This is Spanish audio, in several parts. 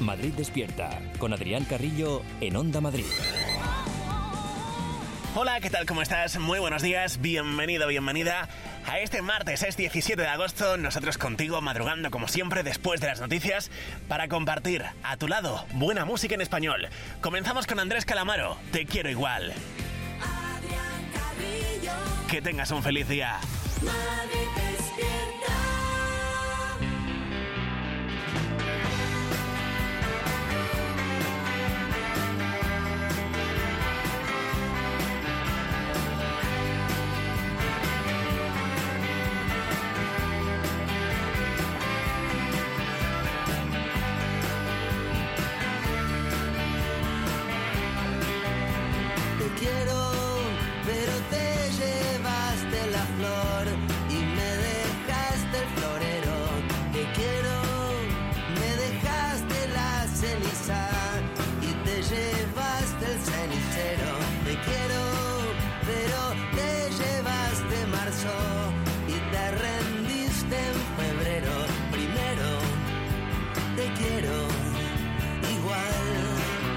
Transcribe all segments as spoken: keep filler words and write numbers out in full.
Madrid Despierta, con Adrián Carrillo en Onda Madrid. Hola, ¿qué tal? ¿Cómo estás? Muy buenos días, bienvenido, bienvenida a este martes, es diecisiete de agosto, nosotros contigo madrugando como siempre después de las noticias para compartir a tu lado buena música en español. Comenzamos con Andrés Calamaro, Te quiero igual. Adrián Carrillo. Que tengas un feliz día. Madrid Despierta. Te quiero, pero te llevaste la flor y me dejaste el florero. Te quiero, me dejaste la ceniza y te llevaste el cenicero. Te quiero, pero te llevaste marzo y te rendiste en febrero. Primero, te quiero igual.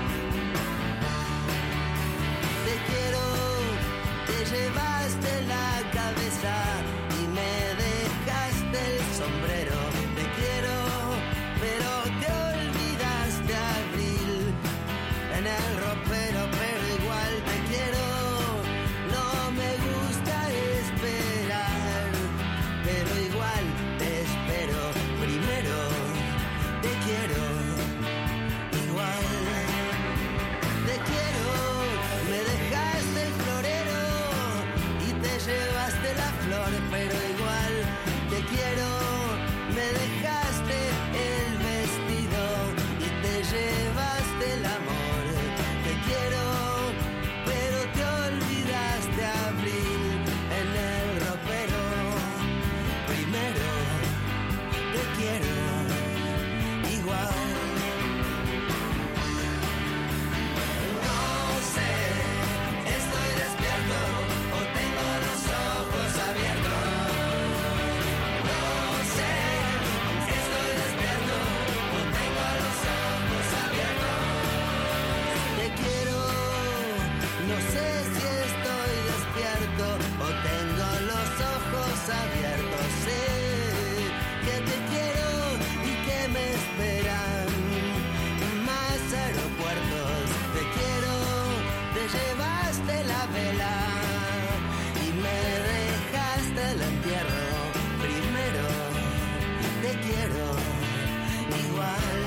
Te quiero, te llevaste la cabeza y me dejaste el sombrero. Te quiero, pero te olvidaste abril en el ropero, pero igual te quiero. No me gusta esperar, pero igual te espero. Primero, te quiero igual. Te quiero, me dejaste el florero y te llevaste la flor, pero igual te quiero. Me dejaste el vestido y te llevaste el amor. Te quiero, pero te olvidaste abril en el ropero. Primero, te quiero igual. Estoy despierto o tengo los ojos abiertos. No sé, estoy despierto o tengo los ojos abiertos. Te quiero, no sé si estoy despierto o tengo los ojos abiertos. Sé que te quiero y que me esperan más aeropuertos. Te quiero, te llevaste la vela y me dejaste el entierro. Primero, te quiero igual.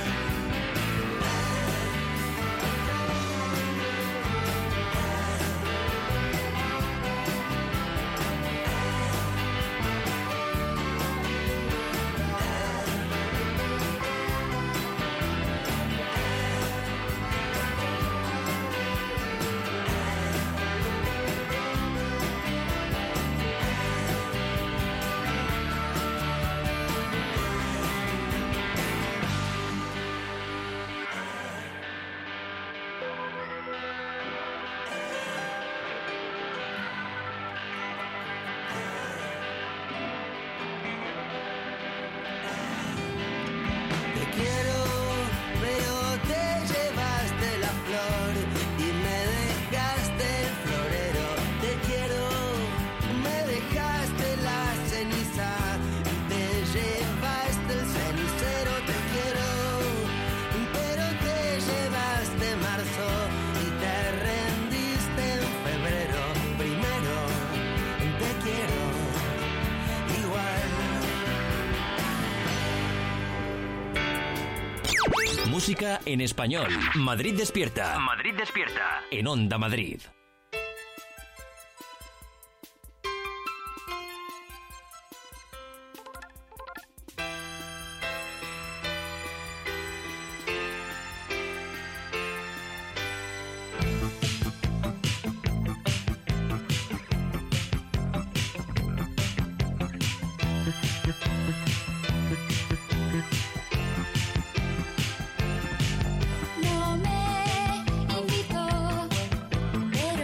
Música en español. Madrid Despierta. Madrid Despierta. En Onda Madrid. No me invitó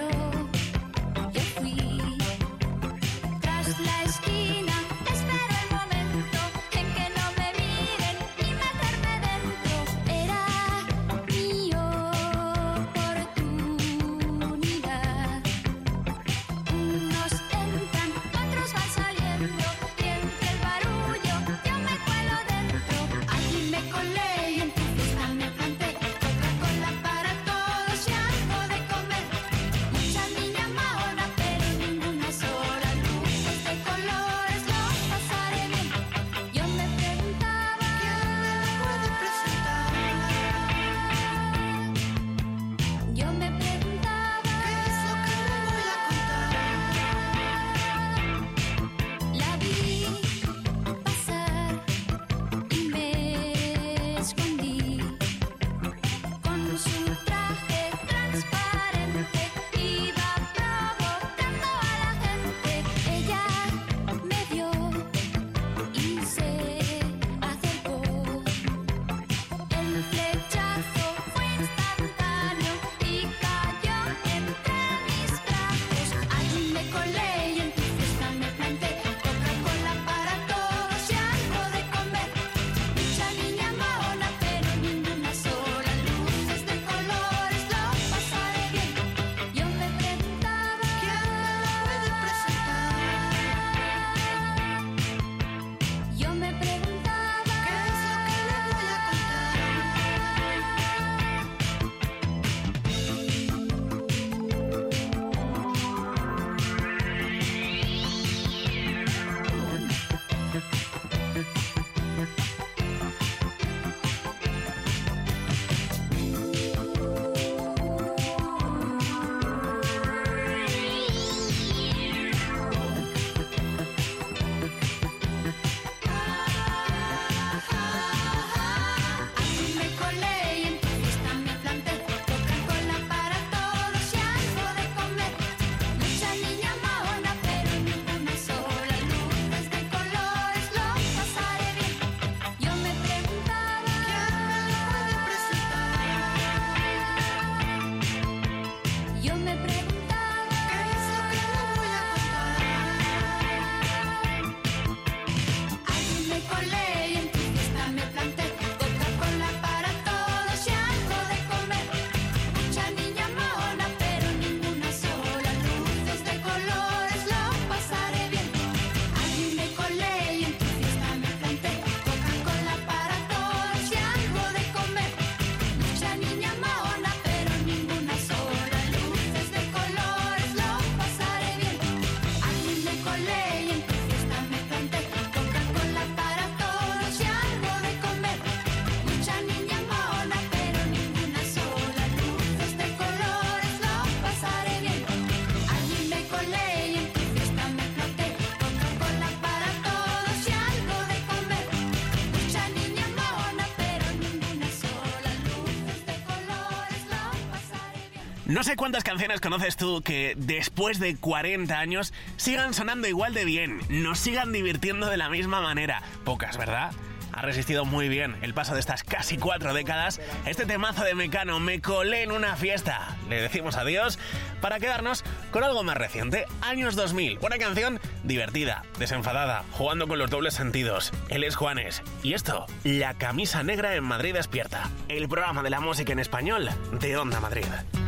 No sé cuántas canciones conoces tú que después de cuarenta años sigan sonando igual de bien, nos sigan divirtiendo de la misma manera. Pocas, ¿verdad? Ha resistido muy bien el paso de estas casi cuatro décadas. Este temazo de Mecano, Me colé en una fiesta. Le decimos adiós para quedarnos con algo más reciente, años dos mil. Una canción divertida, desenfadada, jugando con los dobles sentidos. Él es Juanes. Y esto, La camisa negra en Madrid despierta. El programa de la música en español de Onda Madrid.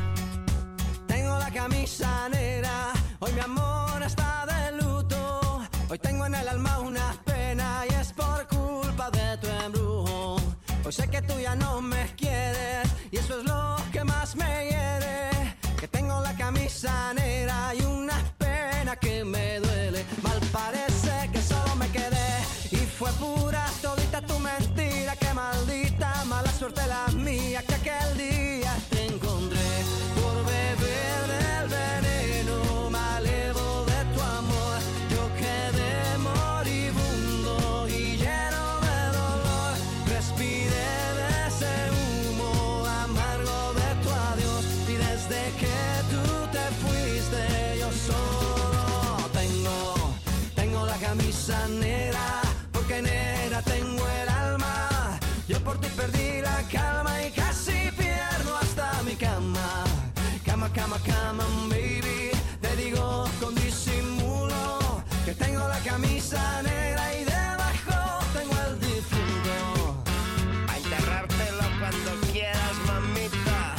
Tengo la camisa negra, hoy mi amor está de luto. Hoy tengo en el alma una pena y es por culpa de tu embrujo. Hoy sé que tú ya no me quieres y eso es lo que más me hiere. Que tengo la camisa negra y una pena que me duele. Mal parece que solo me quedé y fue pura todita tu mentira. Que maldita mala suerte la mía que aquel día te encontré. Por beber del veneno malevo de tu amor, yo quedé moribundo y lleno de dolor. Respiré de ese humo amargo de tu adiós y desde que tú te fuiste yo solo tengo, tengo la camisa negra, porque negra tengo el alma. Yo por ti perdí la calma y casi pierdo hasta mi cama. Cama, cama, cama, baby, te digo con disimulo que tengo la camisa negra y debajo tengo el difunto. A enterrártelo cuando quieras, mamita.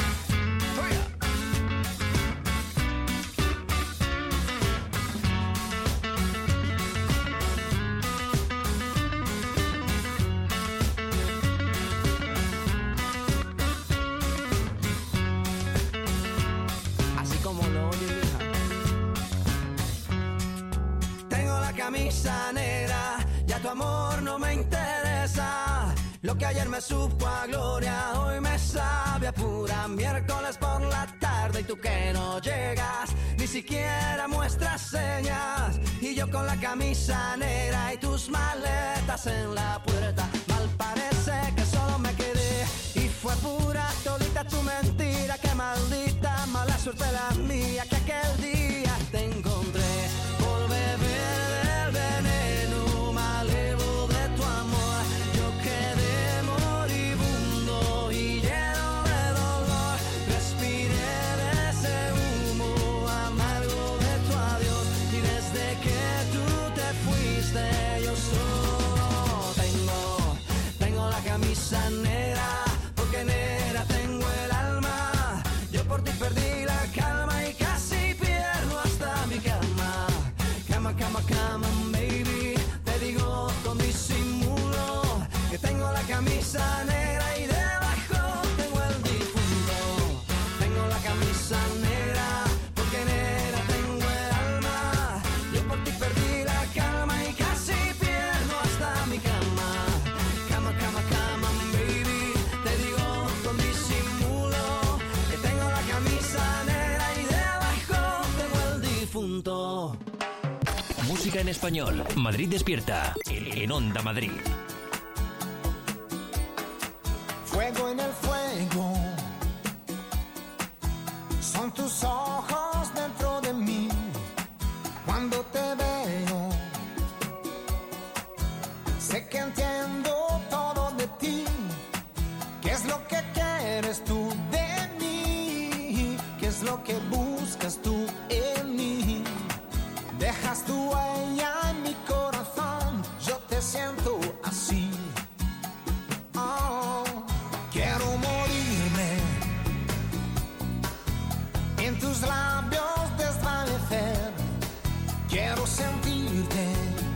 Así como lo oyes, mija. Tengo la camisa negra, ya tu amor no me interesa. Lo que ayer me supo a gloria, hoy me sabe a pura miércoles por la tarde. Y tú que no llegas, ni siquiera muestras señas. Y yo con la camisa negra y tus maletas en la puerta. Mal parece que solo me quedé y fue pura todita tu mentira. Que maldita mala suerte la mía que aquel día te encontré. Por beber del veneno malevo de tu amor, yo quedé moribundo y lleno de dolor. Respiré de ese humo amargo de tu adiós y desde que tú te fuiste yo solo tengo, tengo la camisa negra, porque negra tengo el alma. Yo por ti perdí la calma y casi pierdo hasta mi cama. Cama, cama, cama, baby, te digo con disimulo que tengo la camisa negra y debajo tengo el difunto. Tengo la camisa negra, porque negra tengo el alma. Yo por ti perdí la calma y casi pierdo hasta mi cama. música en español. Madrid despierta en Onda Madrid. Fuego en el fuego, son tus ojos dentro de mí. Cuando te veo, sé que entiendo todo de ti. ¿Qué es lo que quieres tú de mí? ¿Qué es lo que buscas tú en mí? Dejas tu huella en mi corazón, yo te siento así. Oh, quiero morirme en tus labios, desvanecer. Quiero sentirte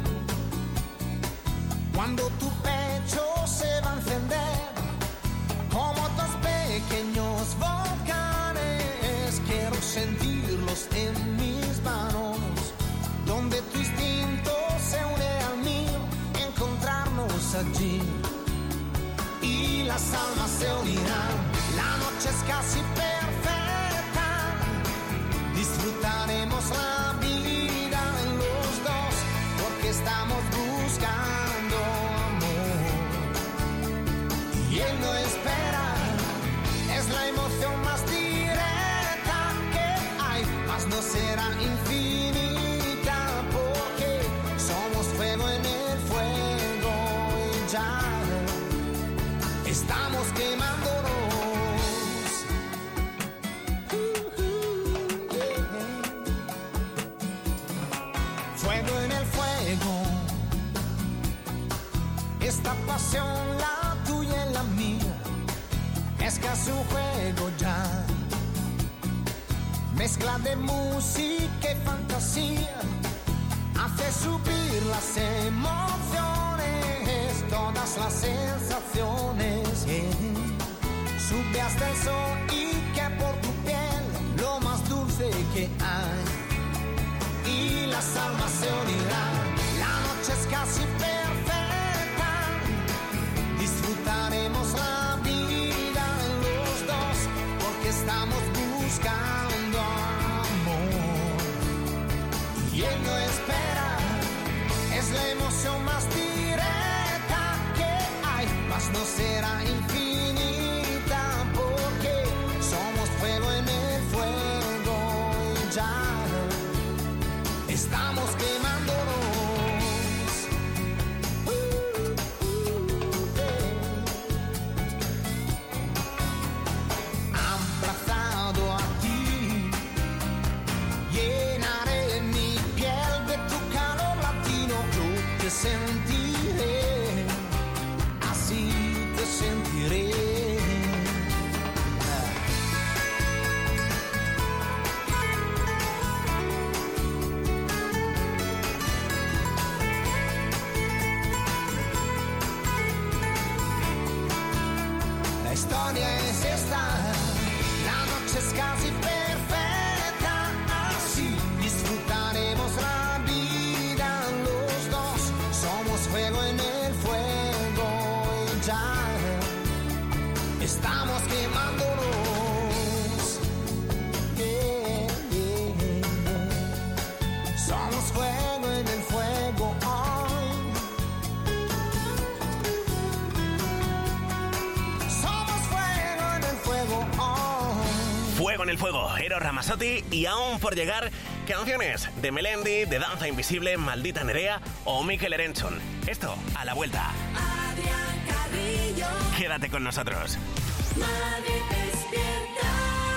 cuando tu pecho se va a encender como dos pequeños volcanes. Quiero sentirlos en mis manos, donde tu instinto se une al mío, encontrarnos allí y las almas se unirán. La noche es casi perfecta, disfrutaremos la vida en los dos, porque estamos buscando amor y él no espera. Es la emoción más directa que hay, mas no será infinita, porque somos fuego en el fuego y ya estamos quemándonos. Fuego en el fuego, esta pasión, la tuya y la mía, es casi un juego ya. Mezcla de música y fantasía hace subir las emociones, todas las sensaciones. Yeah. Sube hasta el sol y que por tu piel lo más dulce que hay. Y las almas se unirán. La noche es casi perfecta, disfrutaremos la vida en los dos, porque estamos buscando amor y él no espera. Es la emoción más directa que hay, mas no será infinita, porque somos fuego en el fuego y ya estamos quemándonos. Uh, uh, yeah. Abrazado a ti, llenaré mi piel de tu calor latino. Yo te sentiré, así te sentiré. La historia es esta, la noche es casi perfecta, así disfrutaremos la vida los dos. Somos fuego en el fuego y ya estamos quemándonos. Yeah, yeah, yeah. Somos fuego en el fuego hoy. Somos fuego en el fuego hoy. Fuego en el fuego, Eros Ramazzotti y aún por llegar canciones de Melendi, de Danza Invisible, Maldita Nerea o Mikel Erenchun. Esto a la vuelta. Adrián Carrillo, Quédate con nosotros. Madrid despierta.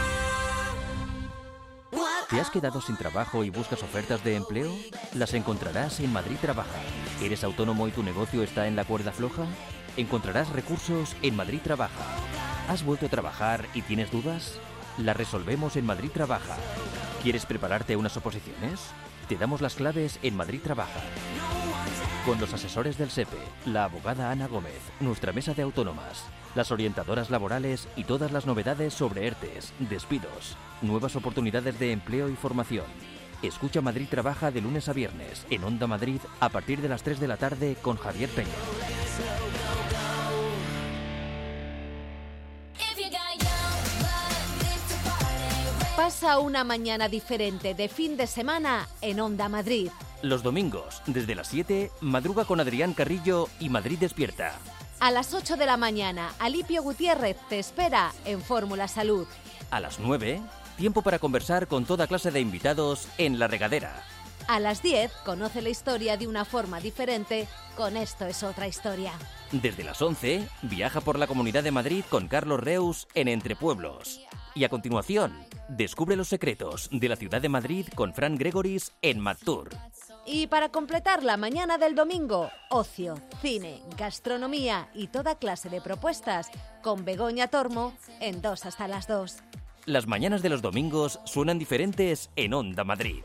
¿Te has quedado sin trabajo y buscas ofertas de empleo? Las encontrarás en Madrid Trabaja. ¿Eres autónomo y tu negocio está en la cuerda floja? Encontrarás recursos en Madrid Trabaja. ¿Has vuelto a trabajar y tienes dudas? Las resolvemos en Madrid Trabaja. ¿Quieres prepararte a unas oposiciones? Te damos las claves en Madrid Trabaja. Con los asesores del SEPE, la abogada Ana Gómez, nuestra mesa de autónomas, las orientadoras laborales y todas las novedades sobre ERTES, despidos, nuevas oportunidades de empleo y formación. Escucha Madrid Trabaja de lunes a viernes en Onda Madrid a partir de las tres de la tarde con Javier Peña. Pasa una mañana diferente de fin de semana en Onda Madrid. Los domingos, desde las siete, madruga con Adrián Carrillo y Madrid Despierta. A las ocho de la mañana, Alipio Gutiérrez te espera en Fórmula Salud. A las nueve, tiempo para conversar con toda clase de invitados en La Regadera. A las diez, conoce la historia de una forma diferente con Esto es otra historia. Desde las once, viaja por la Comunidad de Madrid con Carlos Reus en Entre Pueblos. Y a continuación, descubre los secretos de la ciudad de Madrid con Fran Gregoris en MadTour. Y para completar la mañana del domingo, ocio, cine, gastronomía y toda clase de propuestas con Begoña Tormo en dos hasta las dos. Las mañanas de los domingos suenan diferentes en Onda Madrid.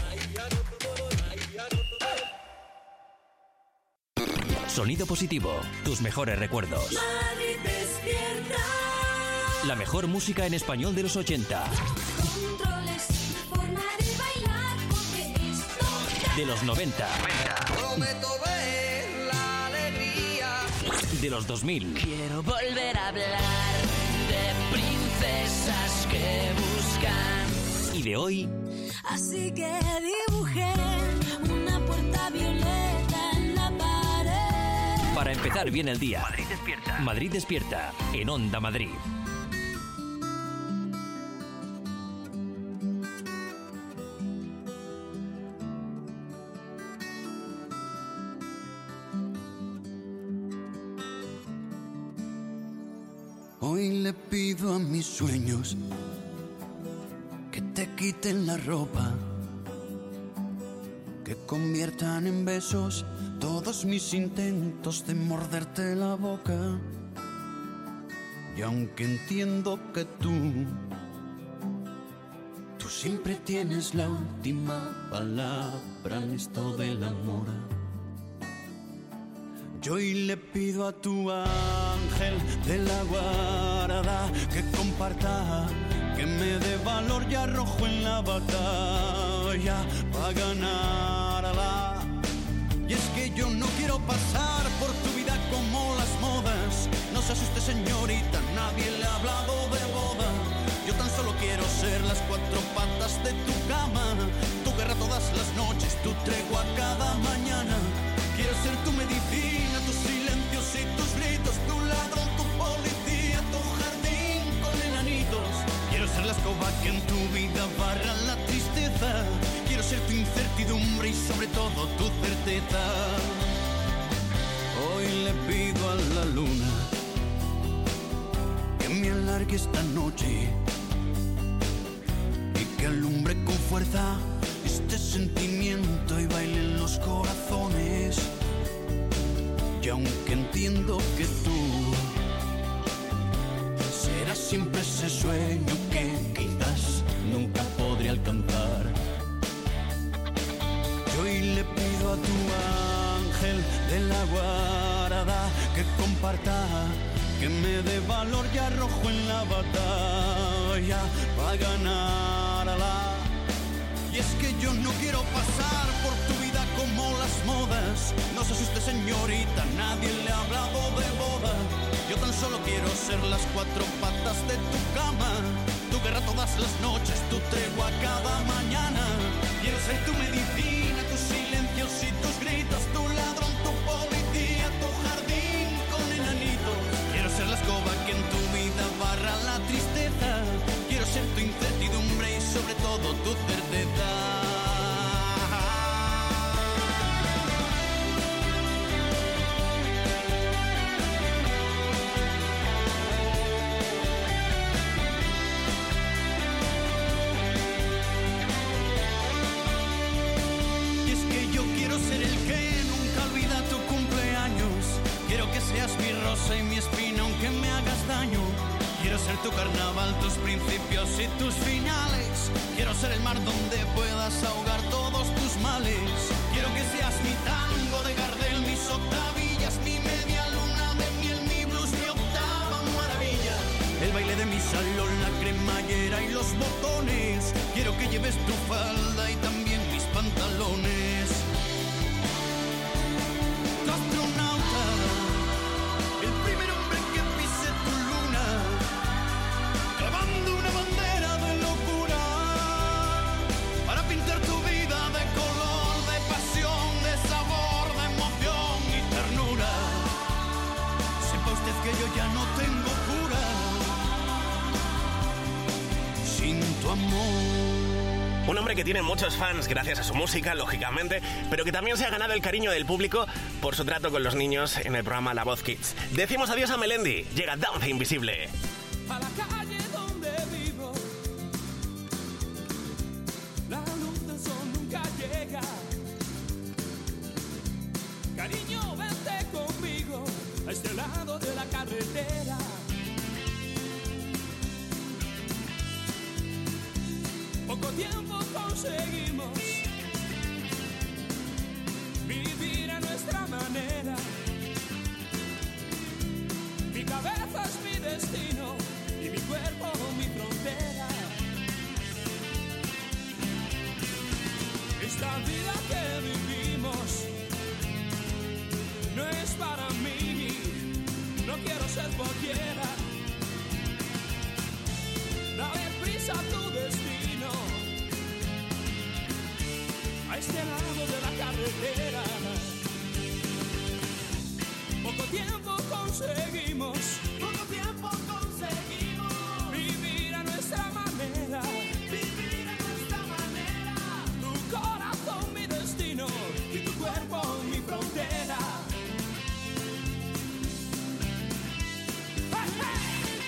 Sonido positivo, tus mejores recuerdos. Madrid despierta. La mejor música en español de los ochenta. Controles, forma de bailar, porque esto De los noventa. Prometo ver la alegría. De los dos mil. Quiero volver a hablar de princesas que buscan. Y de hoy, Así que dibujé una puerta violeta en la pared. para empezar bien el día. Madrid Despierta. Madrid Despierta, en Onda Madrid. Hoy le pido a mis sueños que te quiten la ropa, que conviertan en besos todos mis intentos de morderte la boca. Y aunque entiendo que tú, tú siempre tienes la última palabra en esto del amor, yo hoy le pido a tu ángel de la guarda que comparta, que me dé valor y arrojo en la batalla para ganarla. Y es que yo no quiero pasar por tu vida como las modas. No se asuste, señorita, nadie le ha hablado de boda. Yo tan solo quiero ser las cuatro patas de tu cama, tu guerra todas las noches, tu tregua cada mañana. Quiero ser tu medicina, tus silencios y tus gritos, tu ladrón, tu policía, tu jardín con enanitos. Quiero ser la escoba que en tu vida barra la tristeza. Quiero ser tu incertidumbre y sobre todo tu certeza. Hoy le pido a la luna que me alargue esta noche y que alumbre con fuerza este sentimiento y baile en los corazones. Y aunque entiendo que tú serás siempre ese sueño que quizás nunca podré alcanzar, yo hoy le pido a tu ángel de la guarda que comparta, que me dé valor y arrojo en la batalla para ganarla. Y es que yo no quiero pasar por tu vida como las modas. No se asuste, señorita, nadie le ha hablado de boda. Yo tan solo quiero ser las cuatro patas de tu cama, tu guerra todas las noches, tu tregua cada mañana. Quiero ser tu medicina, tus silencios y tus gritos, tu ladrón, tu policía, tu jardín con enanitos. Quiero ser la escoba que en tu vida barra la tristeza. Quiero ser tu incertidumbre y sobre todo tu certeza. Y es que yo quiero ser el que nunca olvida tu cumpleaños. Quiero que seas mi rosa y mi espina aunque me hagas daño. Quiero ser tu carnaval, tus principios y tus finales. Quiero ser el mar donde puedas ahogar todos tus males. Quiero que seas mi tango de Gardel, mis octavillas, mi media luna de miel, mi blues, mi octava maravilla. El baile de mi salón, la cremallera y los botones. Quiero que lleves tu falda y también mis pantalones. Tu astronauta, el primer hombre que pise tu luna, clavando una bandera de locura para pintar tu vida de color de pasión. que yo ya no tengo cura sin tu amor. Un hombre que tiene muchos fans gracias a su música, lógicamente, pero que también se ha ganado el cariño del público por su trato con los niños en el programa La Voz Kids. Decimos adiós a Melendi, llega Danza Invisible. A la calle donde vivo, la luz del sol nunca llega. Cariño, vente conmigo a este lado de la carretera. Poco tiempo conseguimos vivir a nuestra manera. Mi cabeza es mi destino y mi cuerpo mi frontera. Esta vida que vivimos no es para mí, no quiero ser cualquiera. Dale prisa a tu destino, a este lado de la carretera. Poco tiempo conseguimos, poco tiempo conseguimos vivir a nuestra manera, vivir a nuestra manera. Tu corazón mi destino y tu cuerpo mi frontera. ¡Hey, hey!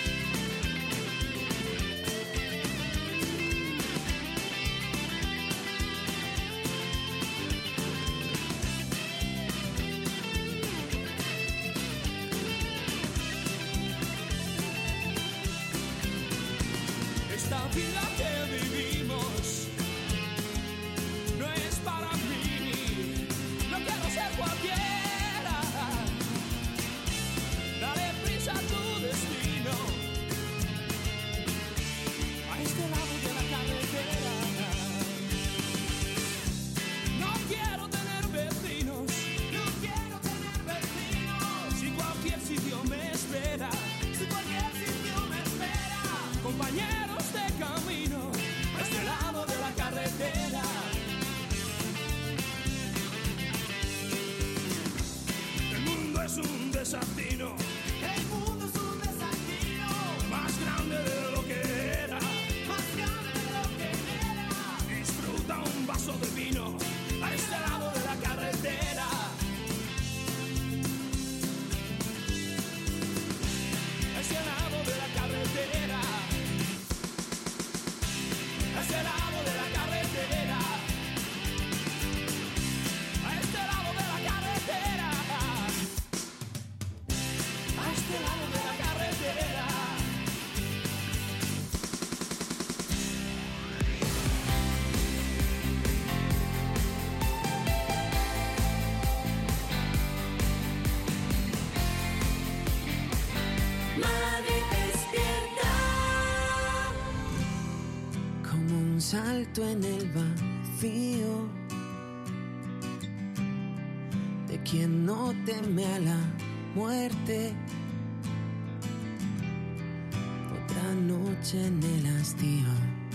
Esta vida que vivimos no es para mí, no quiero ser cualquiera. Dale prisa a tu destino, a este lado de la carretera. No quiero tener vecinos, no quiero tener vecinos. Si cualquier sitio me espera, si cualquier sitio me espera. Compañeros de camino, a este lado de la carretera. El mundo es un desatino, el mundo es un desatino, más grande de lo que era, más grande de lo que era. Disfruta un vaso de vino, a este lado de la carretera. A este lado de la carretera. A este lado de la carretera, a este lado de la carretera, a este lado de la carretera. Madrid despierta. Como un salto en el vacío de quien no teme a la muerte. Otra noche en el hastío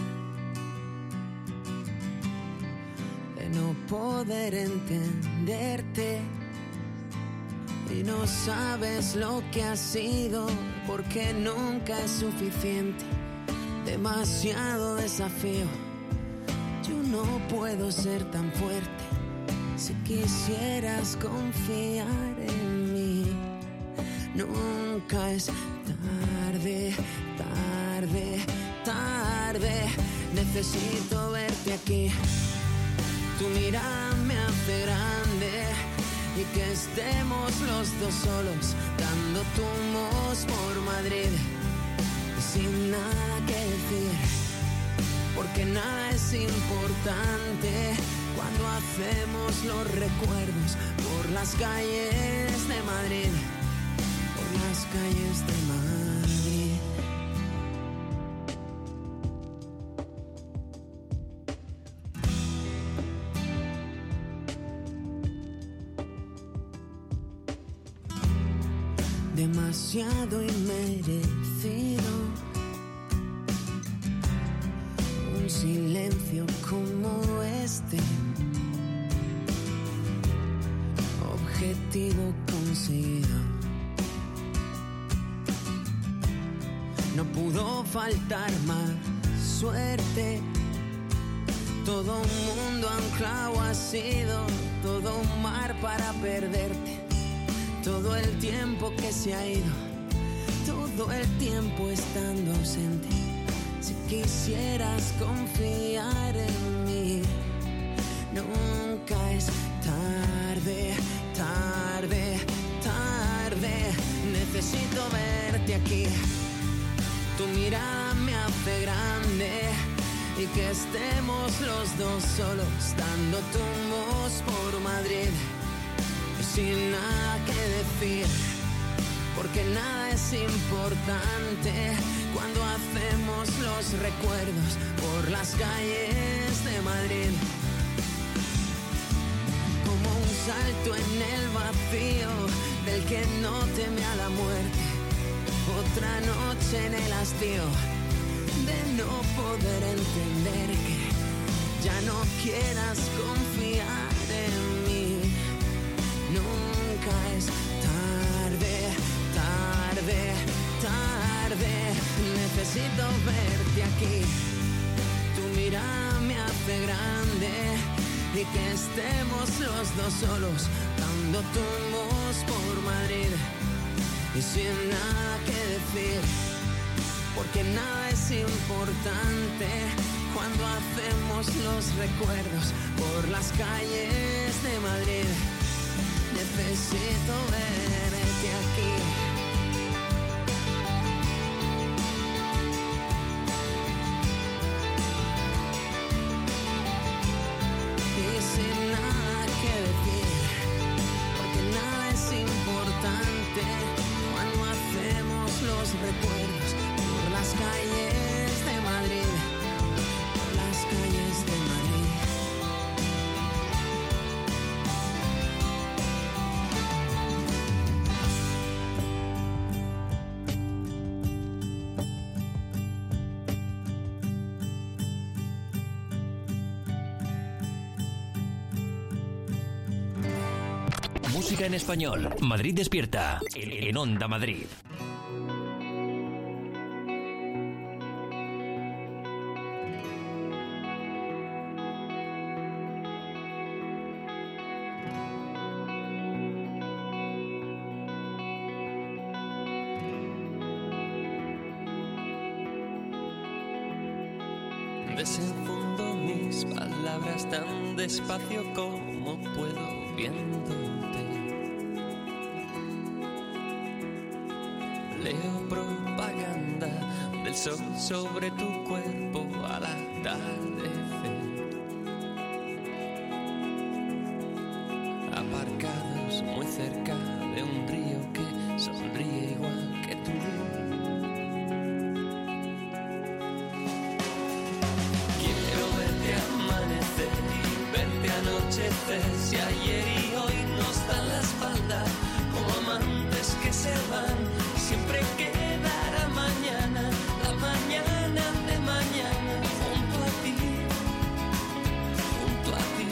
de no poder entenderte. Y no sabes lo que ha sido, porque nunca es suficiente. Demasiado desafío. Yo no puedo ser tan fuerte. Si quisieras confiar en mí, nunca es tarde, tarde, tarde. Necesito verte aquí. Tu mirada me hace grande. Y que estemos los dos solos, dando tumbos por Madrid, sin nada que decir, porque nada es importante cuando hacemos los recuerdos por las calles de Madrid, por las calles de Madrid. Demasiado inmerecido, un silencio como este, objetivo conseguido. no pudo faltar más suerte. Todo un mundo anclado ha sido, todo un mar para perderte. Todo el tiempo que se ha ido, todo el tiempo estando ausente. Si quisieras confiar en mí, nunca es tarde, tarde, tarde. Necesito verte aquí, tu mirada me hace grande. Y que estemos los dos solos dando tumbos por Madrid y sin nada que decir, porque nada es importante cuando hacemos los recuerdos por las calles de Madrid. Como un salto en el vacío del que no teme a la muerte, otra noche en el hastío de no poder entender que ya no quieras confiar en mí. Nunca es tarde, tarde, tarde. Necesito verte aquí, tu mirada me hace grande. Y que estemos los dos solos dando tumbos por Madrid y sin nada que decir, porque nada es importante cuando hacemos los recuerdos por las calles de Madrid. Necesito verte aquí. Y sin nada que decir, porque nada es importante cuando hacemos los recuerdos por las calles de Madrid, por las calles de Madrid. Música en español. Madrid despierta. En Onda Madrid. Desenfundo mis palabras tan despacio como puedo viéndote. Leo propaganda del sol sobre tu cuerpo al atardecer. Aparcados muy cerca de un río que sonríe igual que tú. Si ayer y hoy nos dan la espalda como amantes que se van, siempre quedará mañana, la mañana de mañana, junto a ti, junto a ti.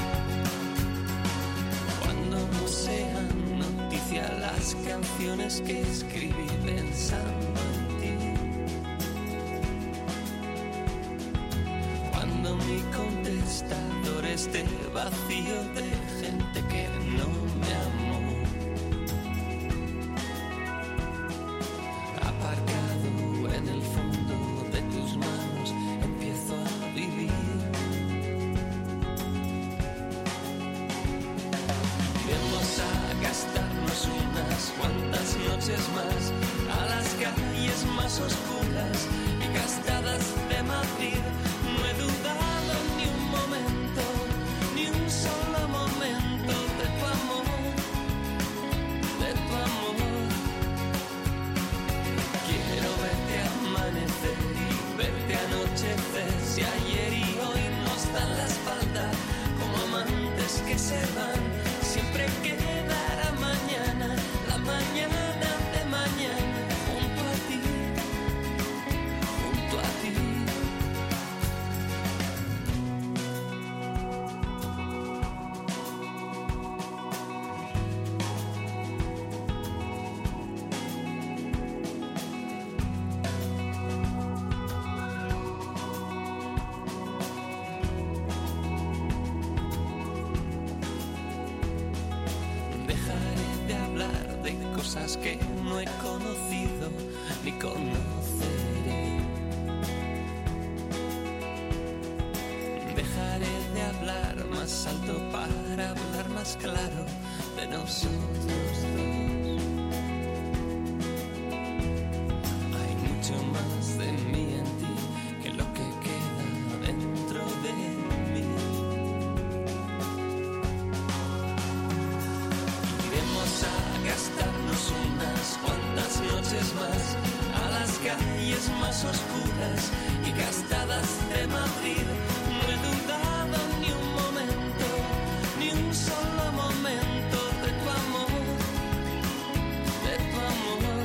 Cuando no sean noticia las canciones que escribí pensando en ti. Cuando mi contestador esté vacío de gente que no me amó, aparcado en el fondo de tus manos empiezo a vivir. Vamos a gastarnos unas cuantas noches más a las calles más oscuras y gastadas de Madrid. No he dudado ni un momento, ni un solo momento de tu amor, de tu amor. Quiero verte amanecer y verte anochecer. Si ayer y hoy nos dan la espalda como amantes que se van, siempre quedará mañana, la mañana de mañana, junto a ti, junto a ti. cosas que no he conocido ni conoceré. Dejaré de hablar más alto para hablar más claro de nosotros dos. Hay mucho más de mí en ti que lo que queda dentro de mí. Iremos a gastarnos unas cuantas noches más a las calles más oscuras y gastadas de Madrid. No he dudado ni un momento, ni un solo momento de tu amor, de tu amor.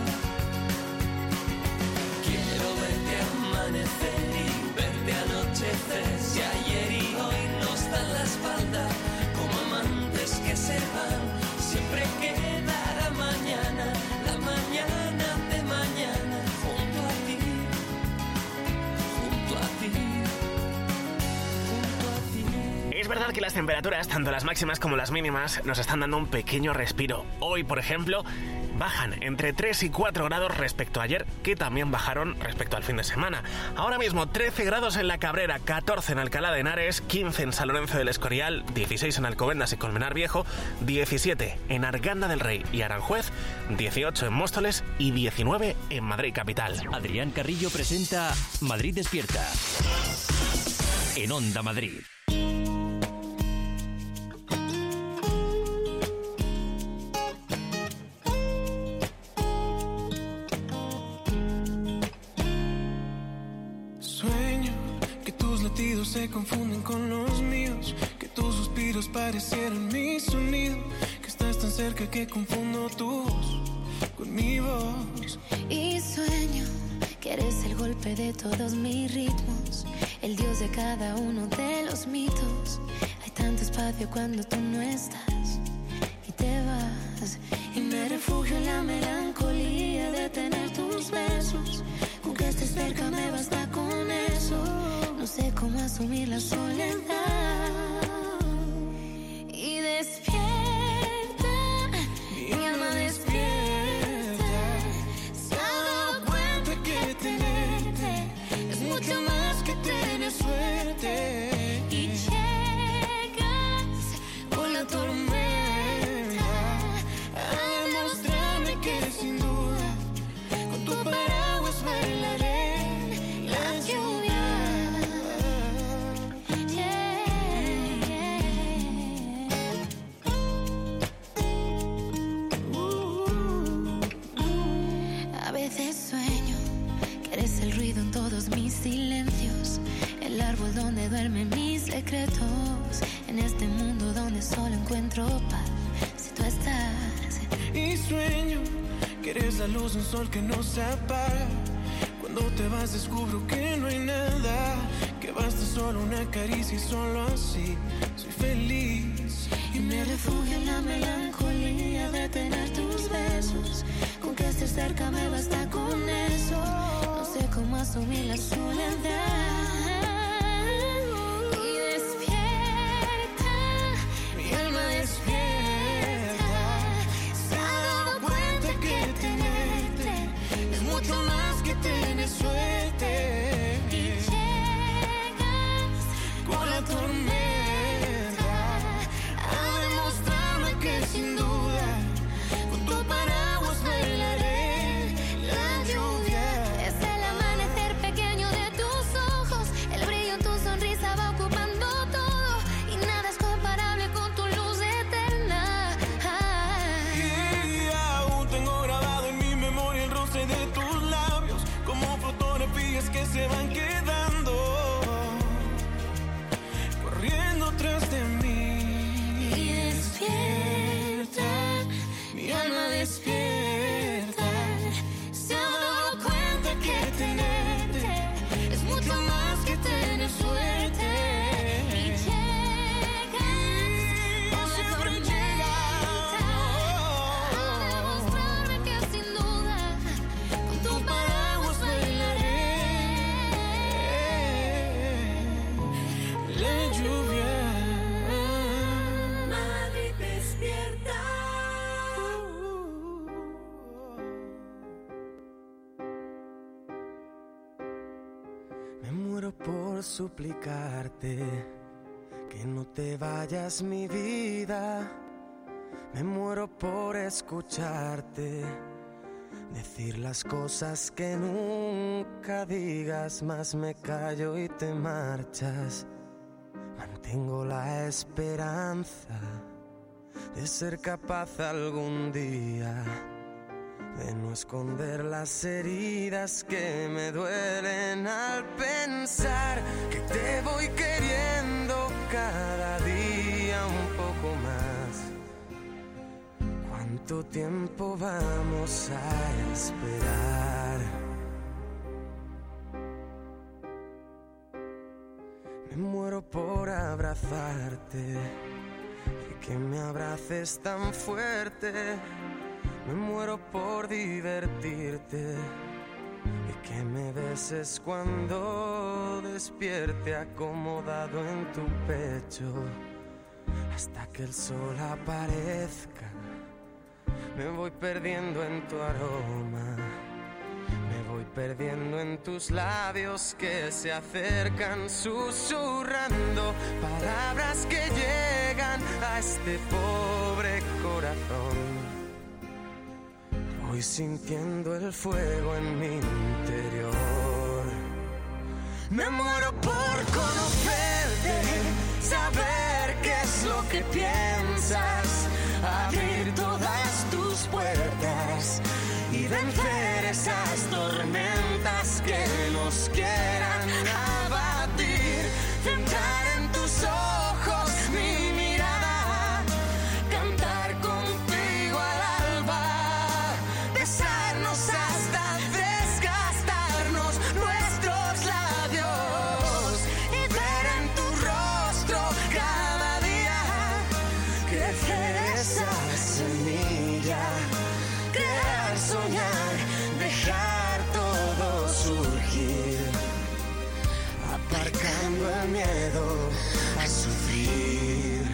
Quiero verte amanecer y verte anochecer. Si ayer y hoy nos dan la espalda como amantes que se van, siempre quedará mañana, la mañana de mañana, junto a ti, junto a ti, junto a ti. Es verdad que las temperaturas, tanto las máximas como las mínimas, nos están dando un pequeño respiro. Hoy, por ejemplo, bajan entre tres y cuatro grados respecto a ayer, que también bajaron respecto al fin de semana. Ahora mismo trece grados en La Cabrera, catorce en Alcalá de Henares, quince en San Lorenzo del Escorial, dieciséis en Alcobendas y Colmenar Viejo, diecisiete en Arganda del Rey y Aranjuez, dieciocho en Móstoles y diecinueve en Madrid capital. Adrián Carrillo presenta Madrid Despierta en Onda Madrid. Sueño que tus latidos se confunden con los míos, que tus suspiros parecieran mi sonido, que estás tan cerca que confundo tu voz con mi voz. Y sueño que eres el golpe de todos mis ritmos, el dios de cada uno de los mitos. Hay tanto espacio cuando tú no estás y te vas, y me refugio en la melancolía de tener tus besos. Con que estés cerca me basta con eso. No sé cómo asumir la soledad. Y despierta, mi alma despierta. Se ha dado cuenta que tenerte es mucho más que tener suerte. Y llegas con la tormenta a demostrarme que sin duda con tu paraguas bailaré la lluvia. A veces sueño que eres el ruido en todos mis silencios, el árbol donde duermen mis secretos, en este mundo donde solo encuentro paz si tú estás. Y sueño que eres la luz de un sol que no se apaga. Cuando te vas descubro que no hay nada, que basta solo una caricia y solo así soy feliz. Y me refugio en la melancolía de tener tus besos. Con que estés cerca me basta con eso. No sé cómo asumir la soledad. Y despierta, mi alma despierta. Se ha dado cuenta que tenerte es mucho más que tener suerte. Y llegas con la tormenta a demostrarme que sin duda con tu paraguas me por suplicarte que no te vayas, mi vida. Me muero por escucharte decir las cosas que nunca digas, más me callo y te marchas. Mantengo la esperanza de ser capaz algún día de no esconder las heridas que me duelen al pensar que te voy queriendo cada día un poco más. ¿Cuánto tiempo vamos a esperar? Me muero por abrazarte y que me abraces tan fuerte. Me muero por divertirte y que me beses cuando despierte acomodado en tu pecho hasta que el sol aparezca. Me voy perdiendo en tu aroma, me voy perdiendo en tus labios que se acercan susurrando palabras que llegan a este pobre corazón. Voy sintiendo el fuego en mi interior. Me muero por conocerte, saber qué es lo que piensas, abrir todas tus puertas y vencer esas tormentas que nos quieran abatir. Centrar en tus ojos mi mirada, cantar contigo al alba, besarnos hasta desgastarnos nuestros labios y ver en tu rostro cada día crecer esa semilla, crear, soñar, dejar todo surgir, aparcando el miedo a sufrir.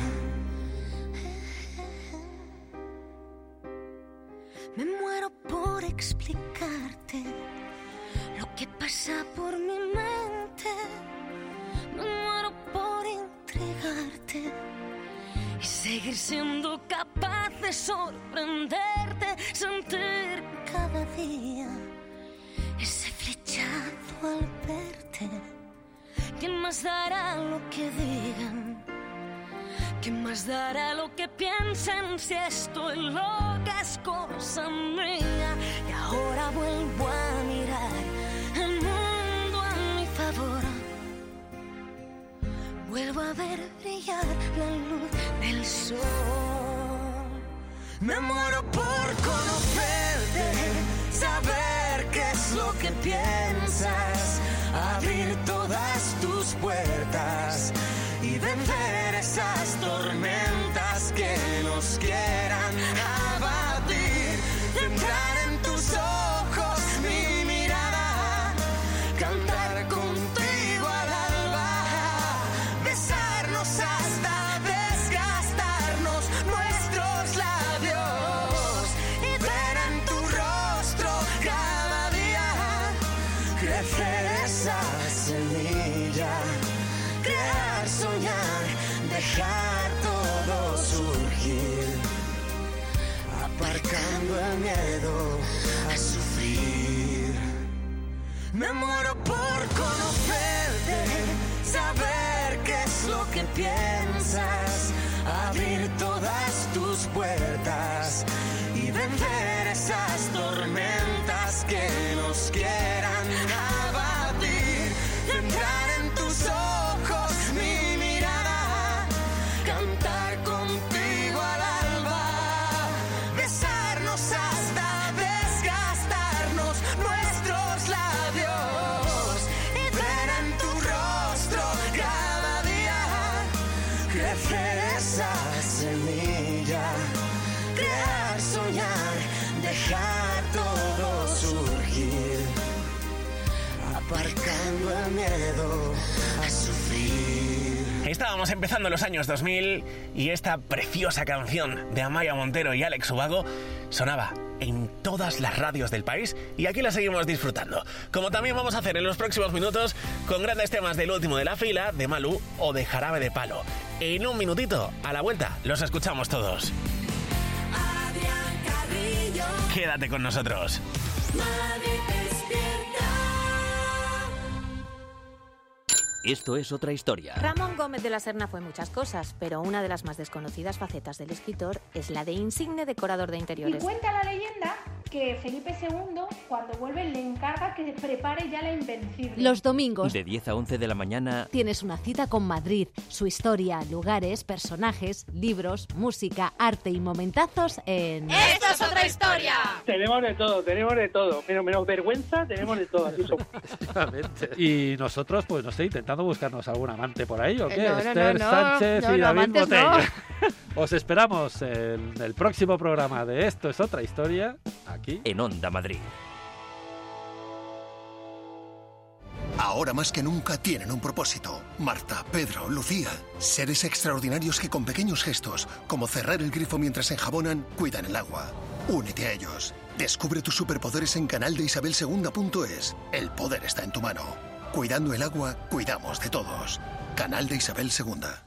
Me muero por explicarte lo que pasa por mi mente. Me muero por intrigarte y seguir siendo capaz de sorprenderte, sentir cada día ese flechazo al verte. ¿Quién más dará lo que digan? ¿Quién más dará lo que piensen si estoy loca es cosa mía? Y ahora vuelvo a mirar el mundo a mi favor. Vuelvo a ver brillar la luz del sol. Me muero por conocerte, saber qué es lo que piensas, abrir todas tus puertas y vencer esas tormentas que nos quieran abatir. Entrar en tus ojos mi mirada, cantar contigo al alba, besarnos hasta desgastarnos nuestros labios y ver en tu rostro cada día crecer esa semilla, crear, soñar, dejar todo surgir, aparcando el miedo a sufrir. Me muero por conocerte, saber qué es lo que piensas, abrir todas tus puertas y vencer esas tormentas que nos quieran abatir. Entrar en tus ojos mi mirada, cantar contigo al alba, besarnos hasta desgastarnos nuestros labios y ver en tu rostro cada día crecer esa semilla, crear, soñar, dejar todo surgir, aparcando el miedo a sufrir. Estábamos empezando los años dos mil y esta preciosa canción de Amaia Montero y Alex Ubago sonaba en todas las radios del país y aquí la seguimos disfrutando. Como también vamos a hacer en los próximos minutos con grandes temas del último de la fila, de Malú o de Jarabe de Palo. En un minutito, a la vuelta, los escuchamos todos. Quédate con nosotros. Esto es Otra Historia. Ramón Gómez de la Serna fue muchas cosas, pero una de las más desconocidas facetas del escritor es la de insigne decorador de interiores. Y cuenta la leyenda que Felipe segundo, cuando vuelve, le encarga que prepare ya la Invencible. Los domingos De diez a once de la mañana tienes una cita con Madrid, su historia, lugares, personajes, libros, música, arte y momentazos en... ¡Esto es Otra Historia! Tenemos de todo, tenemos de todo. Menos, menos vergüenza, tenemos de todo. Así somos. Y nosotros, pues no sé, intentando buscarnos algún amante por ahí, ¿o qué? No, no, Esther no, no. Sánchez No, y no, David amantes Botello. no. Os esperamos en el próximo programa de Esto es Otra Historia, aquí en Onda Madrid. Ahora más que nunca tienen un propósito. Marta, Pedro, Lucía. Seres extraordinarios que con pequeños gestos, como cerrar el grifo mientras enjabonan, cuidan el agua. Únete a ellos. Descubre tus superpoderes en canal de isabel segunda punto es. El poder está en tu mano. Cuidando el agua, cuidamos de todos. Canal de Isabel segunda.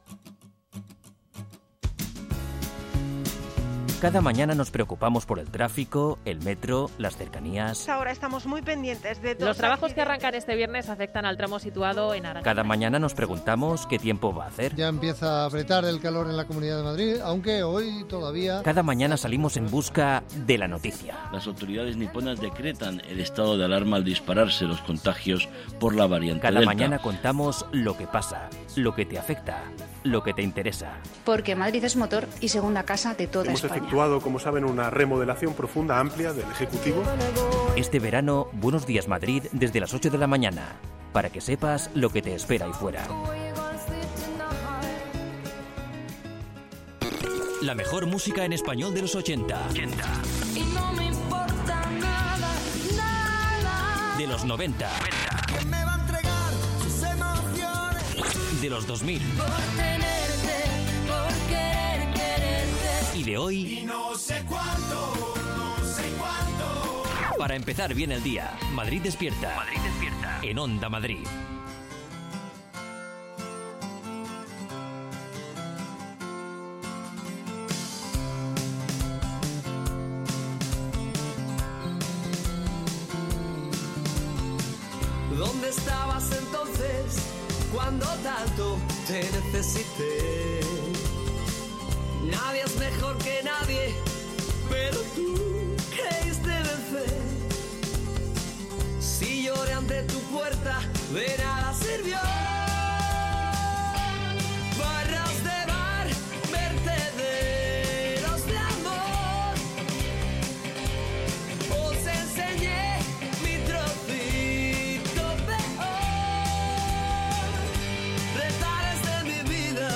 Cada mañana nos preocupamos por el tráfico, el metro, las cercanías. Ahora estamos muy pendientes de Los trabajos que arrancan este viernes afectan al tramo situado en Aragón. Cada mañana nos preguntamos qué tiempo va a hacer. Ya empieza a apretar el calor en la Comunidad de Madrid, aunque hoy todavía... Cada mañana salimos en busca de la noticia. Las autoridades niponas decretan el estado de alarma al dispararse los contagios por la variante Cada Delta. mañana contamos lo que pasa, lo que te afecta, lo que te interesa. Porque Madrid es motor y segunda casa de toda Hemos España. efectuado, como saben, una remodelación profunda, amplia del Ejecutivo. Este verano, Buenos Días Madrid desde las ocho de la mañana, para que sepas lo que te espera ahí fuera. La mejor música en español de los ochenta. Y no me importa nada, nada. De los noventa. ¿Quién me va a entregar sus emociones? De los dos mil. Por tenerte, por querer quererte. Y de hoy. Y no sé cuánto, no sé cuánto. Para empezar bien el día, Madrid despierta. Madrid despierta. En Onda Madrid. ¿Dónde estabas entonces cuando tanto te necesité? Nadie es mejor que nadie, pero tú creíste vencer. Si lloré ante tu puerta, de nada sirvió. Barras de bar, vertederos de amor. Os enseñé mi trocito peor. Retares de mi vida,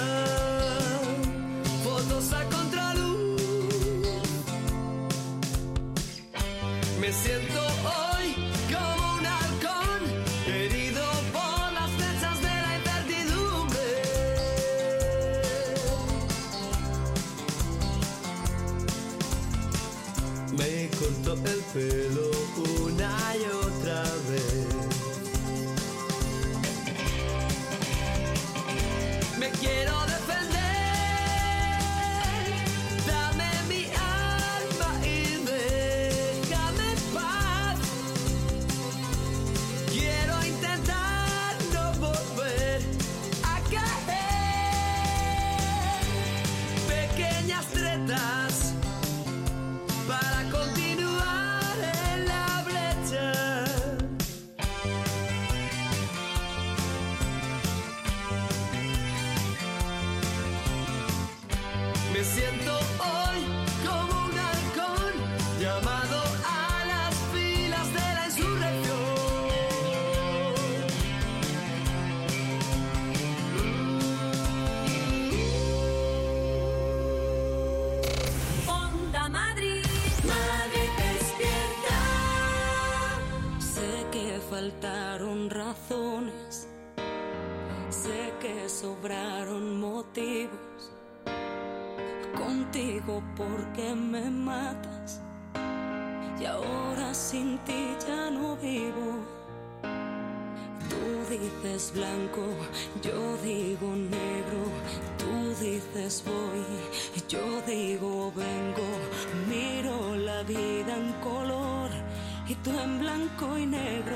fotos a contraluz. Me siento hoy como un halcón, herido por las flechas de la incertidumbre. Me cortó el pelo una y otra vez. Me quiero defender. Dame mi alma y déjame en paz. Quiero intentar no volver a caer. Pequeñas tretas para continuar en la brecha. Me siento hoy como un halcón llamado a las filas de la insurrección. Onda Madrid, Madrid despierta. Sé que faltaron razones, sé que sobraron motivos. Contigo porque me matas, y ahora sin ti ya no vivo. Tú dices blanco, yo digo negro. Tú dices voy, yo digo vengo. Miro la vida en color y tú en blanco y negro.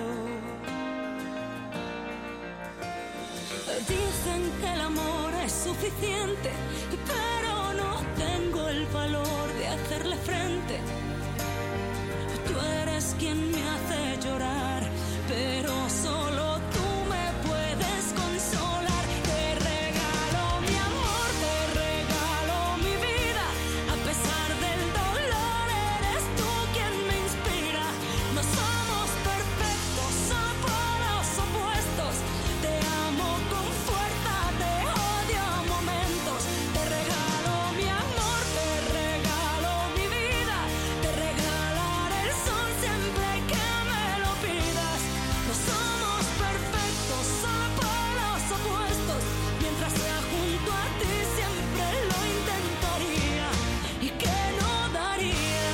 Dicen que el amor es suficiente, pero no tengo el valor de hacerle frente. Tú eres quien me hace llorar, pero solo tú me puedes consolar. Te regalo mi amor, te regalo mi vida. A pesar del dolor, eres tú quien me inspira. No somos perfectos, somos los opuestos. Te amo con fuerza, te odio a momentos. Te regalo mi amor, te regalo mi vida. Te regalaré el sol siempre que me lo pidas. No somos perfectos, somos los opuestos. Mientras sea junto a ti siempre lo intentaría. ¿Y qué no daría?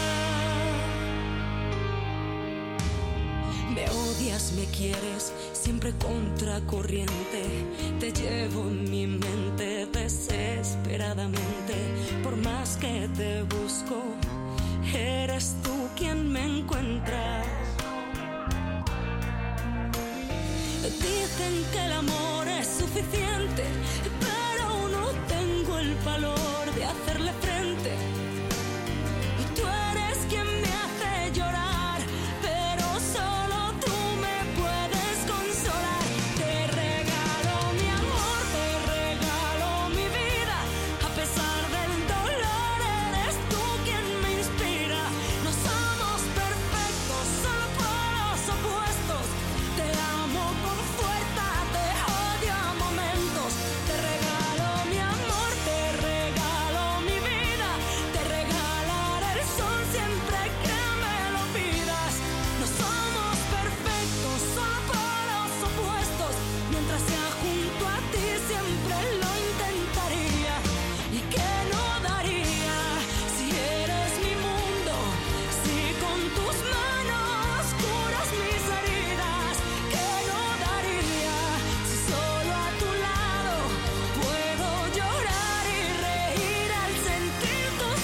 Me odias, me quieres, siempre contracorriente. Te llevo en mi mente desesperadamente. Por más que te busco, eres tú quien me encuentra. Dicen que el amor es suficiente, pero no tengo el valor de hacerle frente. Tú eres quien me hace llorar, pero solo tú me puedes consolar. Te regalo mi amor, te regalo mi vida. A pesar del dolor, eres tú quien me inspira. No somos perfectos, somos los opuestos. Te amo con fuerza, te odio a momentos. Te regalo mi amor, te regalo mi vida. Te regalaré el sol siempre que me lo pidas. No somos perfectos, somos los opuestos. Mientras sea junto a ti siempre lo intentaría. ¿Y qué no daría si eres mi mundo? Si con tus manos curas mis heridas. ¿Qué no daría si solo a tu lado puedo llorar y reír al sentir tus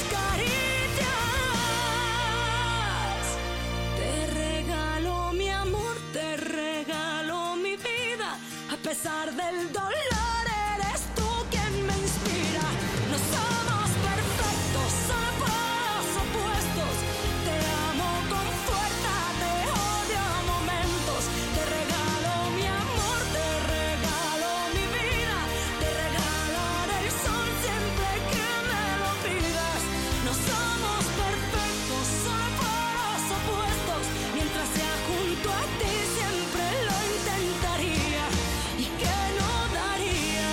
caricias? Te regalo mi amor, te regalo mi vida. A pesar del dolor, eres tú quien me inspira. No somos perfectos, somos los opuestos. Te amo con fuerza, te odio a momentos. Te regalo mi amor, te regalo mi vida. Te regalaré el sol siempre que me lo pidas. No somos perfectos, somos los opuestos. Mientras sea junto a ti siempre lo intentaría. ¿Y qué no daría?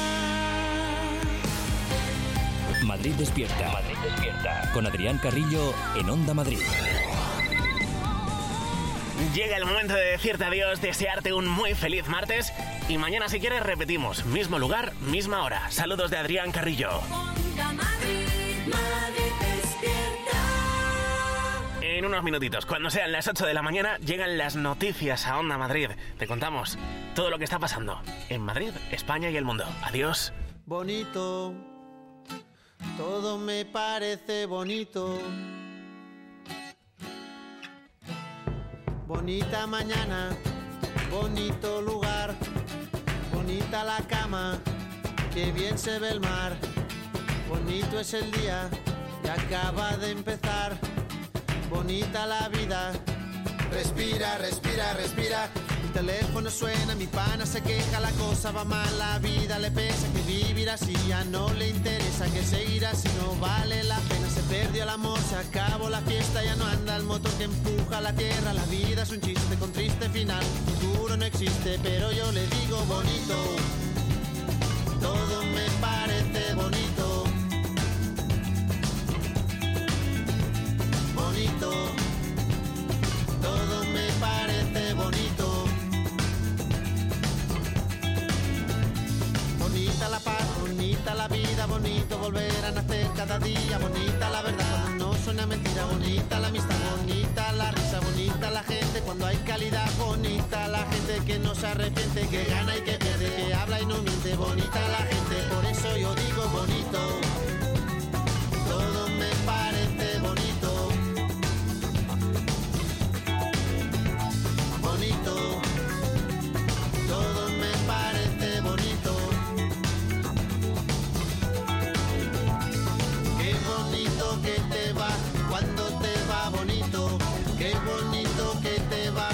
Madrid despierta. Madrid despierta. Con Adrián Carrillo en Onda Madrid. Llega el momento de decirte adiós, desearte un muy feliz martes y mañana si quieres repetimos, mismo lugar, misma hora. Saludos de Adrián Carrillo. Onda Madrid, Madrid despierta. En unos minutitos, cuando sean las ocho de la mañana, llegan las noticias a Onda Madrid. Te contamos todo lo que está pasando en Madrid, España y el mundo. Adiós. Bonito, todo me parece bonito. Bonita mañana, bonito lugar, bonita la cama, qué bien se ve el mar. Bonito es el día que acaba de empezar, bonita la vida. Respira, respira, respira. Mi teléfono suena, mi pana se queja, la cosa va mal, la vida le pesa, que vivir así ya no le interesa, que seguir así no vale la pena. Se perdió el amor, se acabó la fiesta, ya no anda el motor que empuja la tierra. La vida es un chiste con triste final, futuro no existe, pero yo le digo bonito. Todo me parece bonito. Bonito. Todo me parece bonito. Bonita la paz, bonita la vida, bonito volver a nacer cada día. Bonita la verdad, cuando no suena mentira. Bonita la amistad, bonita la risa. se arrepiente, que gana y que pierde, que habla y no miente, bonita la gente, por eso yo digo bonito, todo me parece bonito, bonito, todo me parece bonito, qué bonito que te va, cuando te va bonito, qué bonito que te va.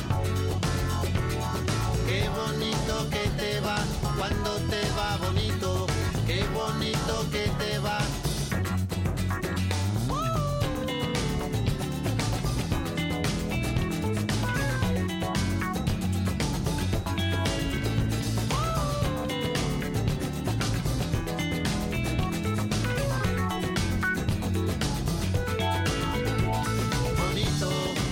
Qué bonito que te va, cuando te va bonito, qué bonito que te va. Bonito,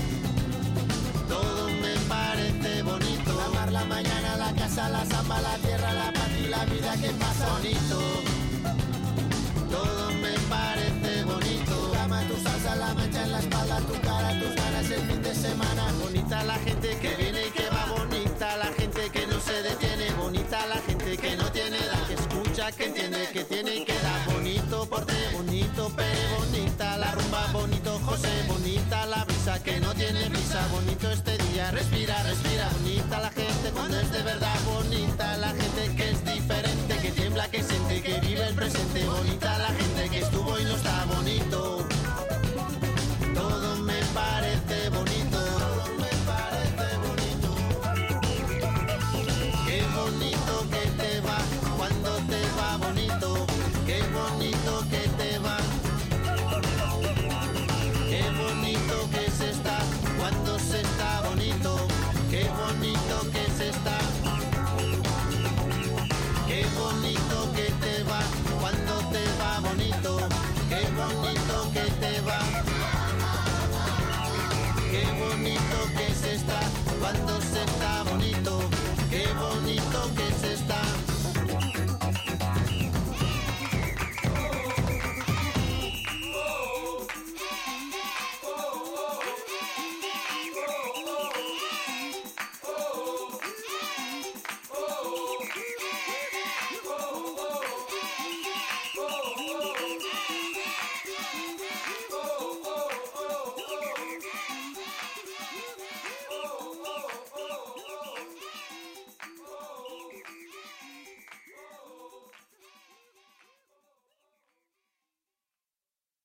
todo me parece bonito. La mar, la mañana, la casa, la samba, la tierra, la paz y la vida que pasa. Bonito, todo me parece bonito. Tu cama, tu salsa, la mancha en la espalda, tu cara, tus ganas el fin de semana. Bonita la gente que viene y que va, bonita la gente que no se detiene, bonita la gente que no tiene edad, que escucha, que entiende, que tiene y que da. Bonito porte, bonito Pere, bonita la rumba, bonito José, bonita la brisa que no tiene prisa, bonito este día, respira, respira, bonita la gente cuando es de verdad, bonita la gente que es diferente, que tiembla, que siente, que vive el presente, bonita la gente